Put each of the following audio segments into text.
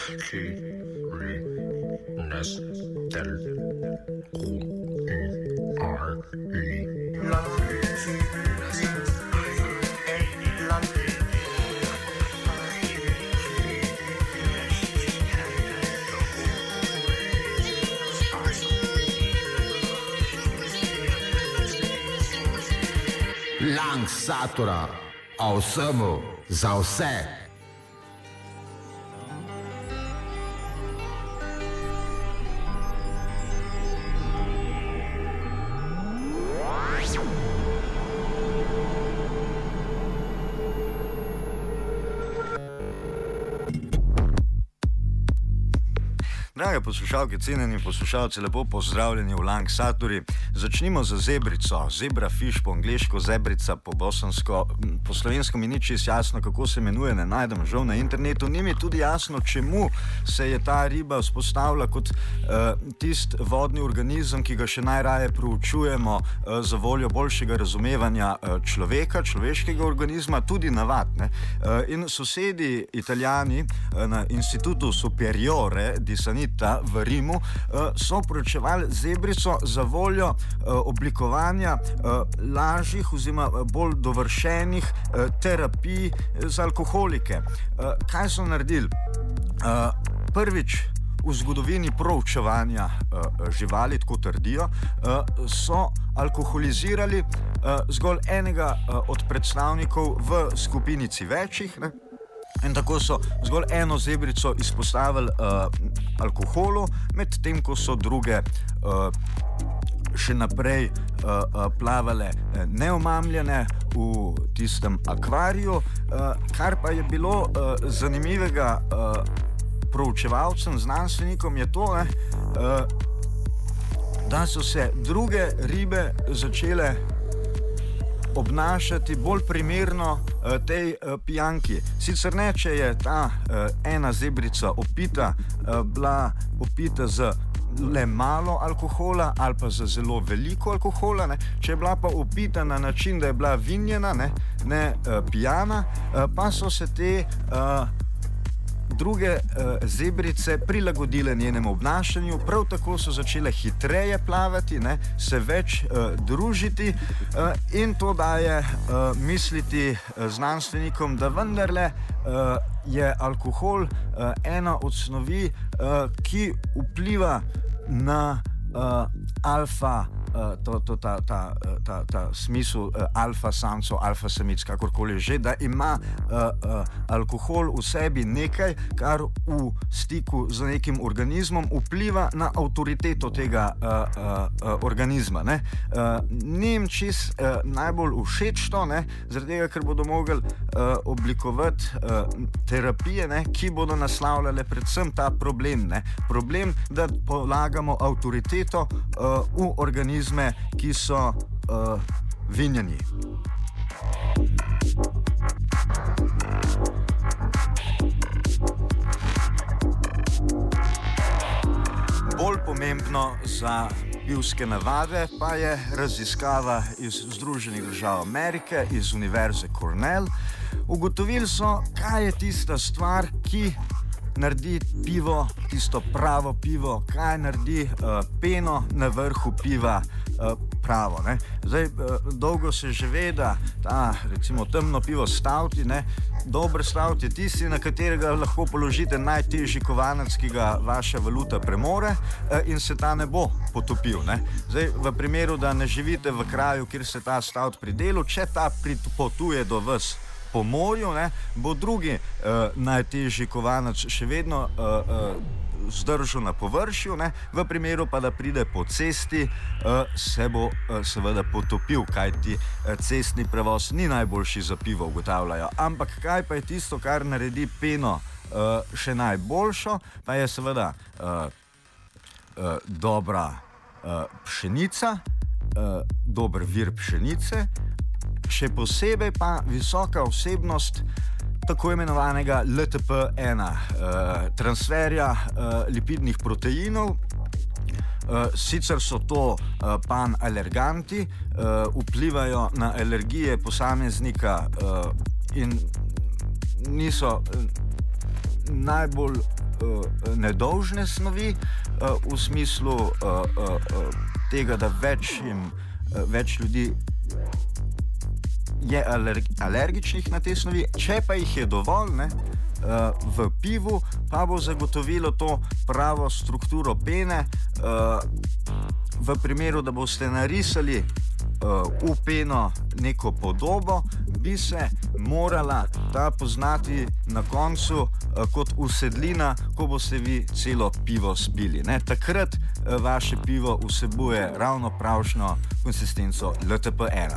Satura, o vsemu, za vse. Drage poslušalke, cenjeni poslušalci, lepo pozdravljeni v Lang Saturi. Začnimo z zebrico, zebra fish po angliško, zebrica po bosansko. Po slovensko mi ni čisto jasno, kako se imenuje, ne najdem žal na internetu. Ni mi tudi jasno, čemu se je ta riba vzpostavila kot tist vodni organizem, ki ga še najraje proučujemo za voljo boljšega razumevanja človeškega organizma, tudi navad. In sosedi Italijani na Institutu Superiore di Sanità v Rimu so proučevali zebrico za voljo oblikovanja lažjih oziroma bolj dovršenih terapij za alkoholike. Kaj so naredili? Prvič v zgodovini proučevanja živali, tako trdijo, so alkoholizirali zgolj enega od predstavnikov v skupinici večjih, ne? In tako so zgolj eno zebrico izpostavili alkoholu, medtem ko so druge še naprej plavale neomamljene v tistem akvariju. Kar pa je bilo zanimivega proučevalcem, znanstvenikom, je to, da so se druge ribe začele obnašati bolj primerno tej pijanki. Sicer ne, če je ta ena zebrica opita, bila opita z le malo alkohola ali pa z zelo veliko alkohola, ne? Če je bila pa opita na način, da je bila vinjena, ne pijana, pa so se te druge zebrice prilagodile njenemu obnašanju, prav tako so začele hitreje plavati, se več družiti in to daje misliti znanstvenikom, da vendarle je alkohol ena od snovi, ki vpliva na alfa, ta smisel alfa samcev, alfa samic, kakorkoli že, da ima alkohol v sebi nekaj, kar v stiku z nekim organizmom vpliva na avtoriteto tega organizma. Ni jim čist najbolj všeč to, zaradi tega, ker bodo mogli oblikovati terapije, ki bodo naslavljale predvsem ta problem. Problem, da polagamo avtoriteto v organizme, ki so vinjeni. Bolj pomembno za pivske navade pa je raziskava iz Združenih držav Amerike, iz Univerze Cornell. Ugotovili so, kaj je tista stvar, ki naredi pivo, tisto pravo pivo, kaj naredi peno na vrhu piva pravo. Zdaj, dolgo se že ve, da ta, recimo, temno pivo stouti, dober stout je tisti, na katerega lahko položite najtežji kovanec, ki ga vaša valuta premore in se ta ne bo potopil. Zdaj, v primeru, da ne živite v kraju, kjer se ta stout pridela, če ta potuje do vas po morju, bo drugi najtežji kovanec še vedno zdržal na površju, v primeru pa, da pride po cesti, se bo seveda potopil, kajti cestni prevoz ni najboljši za pivo, ugotavljajo. Ampak kaj pa je tisto, kar naredi peno še najboljšo, pa je seveda dobra pšenica, dober vir pšenice, še posebej pa visoka vsebnost tako imenovanega LTP-1, transferja lipidnih proteinov. Sicer so to panalerganti, vplivajo na alergije posameznika in niso najbolj nedolžne snovi, v smislu tega, da več ljudi je alergičnih na te snovi, če pa jih je dovolj, ne, v pivu, pa bo zagotovilo to pravo strukturo pene. V primeru, da boste narisali v peno neko podobo, bi se morala ta poznati na koncu kot usedlina, ko boste vi celo pivo spili. Ne? Takrat vaše pivo vsebuje ravno pravšno konsistenco LTP1.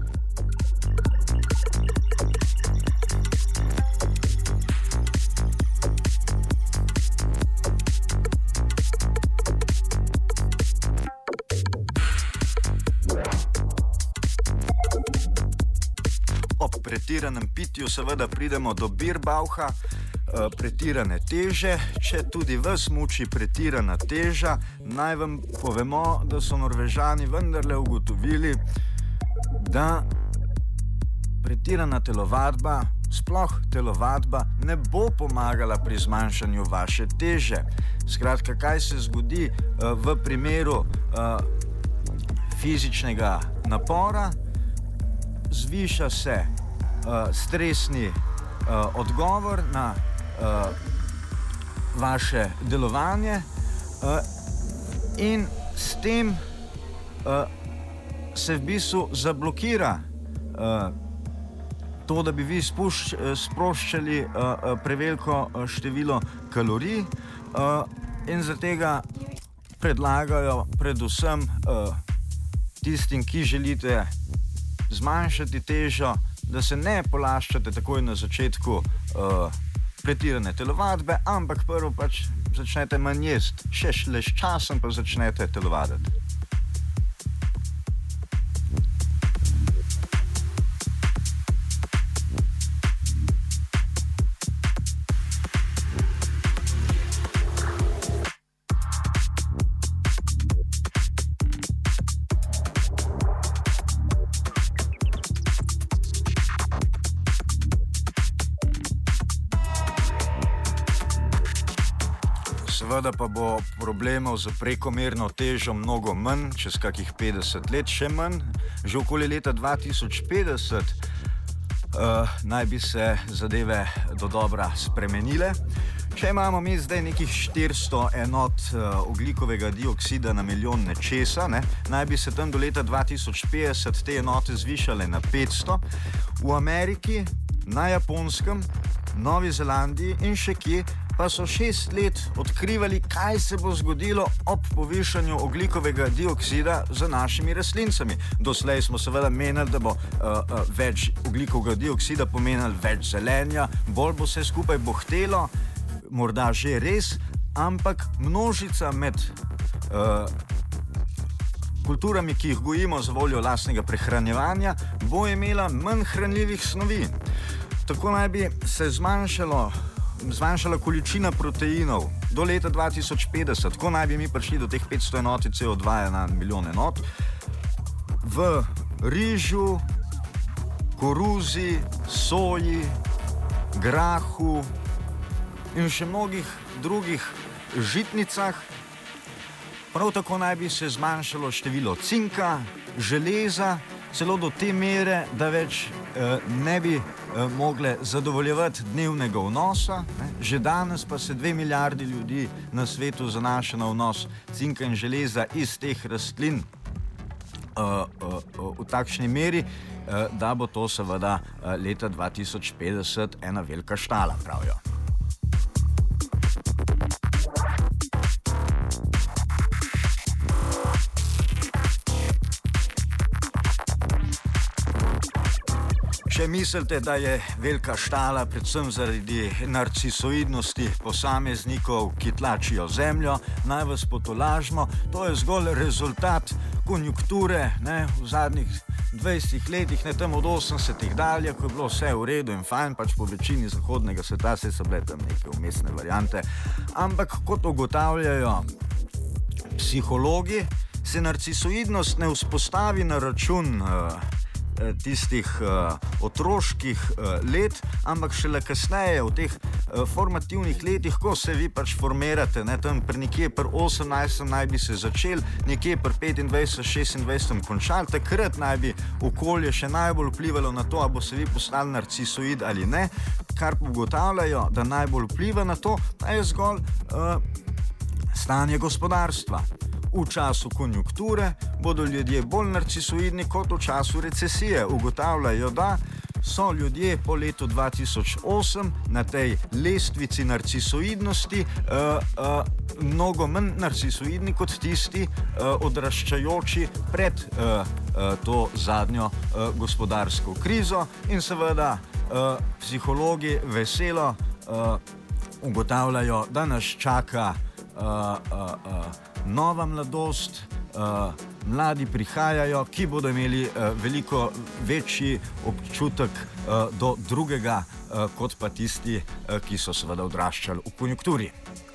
Ob pretiranem pitju seveda pridemo do birbauha, pretirane teže. Če tudi vas muči pretirana teža, naj vam povemo, da so Norvežani vendarle ugotovili, da pretirana telovadba, sploh telovadba, ne bo pomagala pri zmanjšanju vaše teže. Skratka, kaj se zgodi v primeru fizičnega napora? Zviša se stresni odgovor na vaše delovanje in s tem se v bistvu zablokira to, da bi vi sproščali preveliko število kalorij, in zaradi tega predlagajo predvsem tistim, ki želite zmanjšati težo, da se ne polaščate takoj na začetku pretirane telovadbe, ampak prvo pač začnete manj jesti, šele s časom pa začnete telovaditi. Seveda pa bo problemov z prekomerno težo mnogo manj, čez kakih 50 let še manj. Že okoli leta 2050 naj bi se zadeve dodobra spremenile. Če imamo mi zdaj nekih 400 enot ogljikovega dioksida na milijon nečesa, naj bi se tam do leta 2050 te enote zvišale na 500. V Ameriki, na Japonskem, Novi Zelandiji in še kje pa so 6 let odkrivali, kaj se bo zgodilo ob povišanju ogljikovega dioksida z našimi rastlincami. Doslej smo seveda menili, da bo več ogljikovega dioksida pomenilo več zelenja, bolj bo vse skupaj bohtelo, morda že res, ampak množica med kulturami, ki jih gojimo za voljo lastnega prehranjevanja, bo imela manj hranljivih snovi. Tako naj bi se zmanjšala količina proteinov do leta 2050, ko naj bi mi prišli do teh 500 enot CO2 na milijon enot, v rižu, koruzi, soji, grahu in še mnogih drugih žitnicah. Prav tako naj bi se zmanjšalo število cinka, železa, celo do te mere, da več ne bi mogle zadovoljevati dnevnega vnosa. Že danes pa se 2 milijardi ljudi na svetu zanaša na vnos cinka in železa iz teh rastlin v takšni meri, da bo to seveda leta 2050 ena velika štala, pravijo. Če mislite, da je velika štala predvsem zaradi narcisoidnosti posameznikov, ki tlačijo zemljo, naj vas potolažimo, to je zgolj rezultat konjunkture v zadnjih 20 letih, tam od 80-ih dalje, ko je bilo vse v redu in fajn, pač po večini zahodnega sveta, saj so bile tam neke vmesne variante. Ampak kot ugotavljajo psihologi, se narcisoidnost ne vzpostavi na račun tistih otroških let, ampak šele kasneje v teh formativnih letih, ko se vi pač formirate, ne, tam nekje pri 18 naj bi se začeli, nekje pri 25, 26 končali, takrat naj bi okolje še najbolj vplivalo na to, ali bo se vi postali narcisoid ali ne, kar ugotavljajo, da najbolj vpliva na to, pa je zgolj stanje gospodarstva. V času konjunkture bodo ljudje bolj narcisoidni kot v času recesije. Ugotavljajo, da so ljudje po letu 2008 na tej lestvici narcisoidnosti mnogo manj narcisoidni kot tisti odraščajoči pred to zadnjo gospodarsko krizo in seveda psihologi veselo ugotavljajo, da nas čaka nova mladost, mladi prihajajo, ki bodo imeli veliko večji občutek do drugega, kot pa tisti, ki so seveda odraščali v konjunkturi.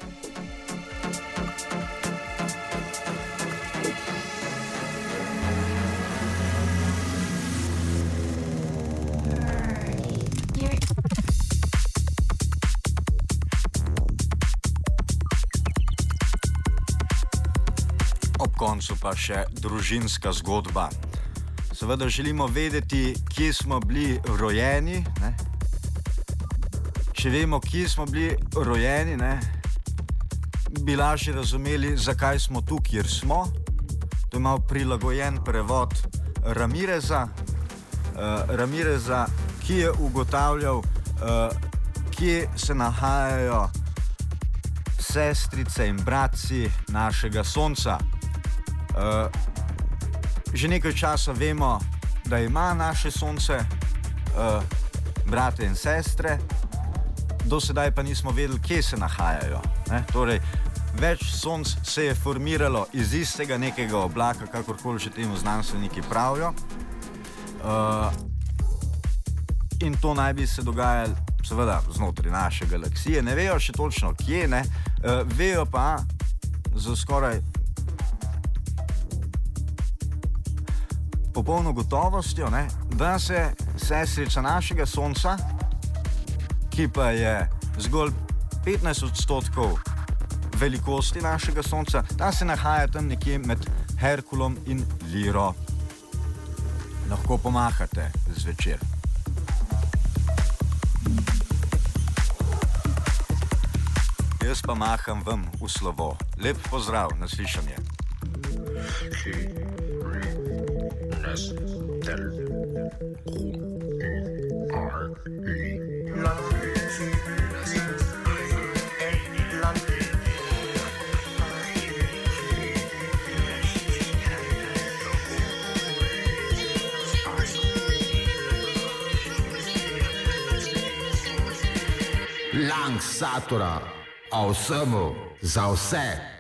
Ob koncu pa še družinska zgodba. Seveda želimo vedeti, kje smo bili rojeni. Ne? Če vemo, kje smo bili rojeni, ne, bi lažje razumeli, zakaj smo tu, kjer smo. To je malo prilagojen prevod Ramireza, ki je ugotavljal, kje se nahajajo sestrice in bratci našega sonca. Že nekaj časa vemo, da ima naše sonce brate in sestre, do sedaj pa nismo vedeli, kje se nahajajo. Ne? Torej, več sonc se je formiralo iz istega nekega oblaka, kakorkoli že temu znanstveniki pravijo. In to naj bi se dogajalo seveda znotraj naše galaksije. Ne vejo še točno kje, ne? Vejo pa za skoraj popolno gotovostjo, ne, da se sestrica našega sonca, ki pa je zgolj 15% velikosti našega sonca, ta se nahaja tam nekje med Herkulom in Liro. Lahko pomahate zvečer. Jaz pa maham vam v slovo. Lep pozdrav, naslišanje. Lang Satura, o vsemu, za vse.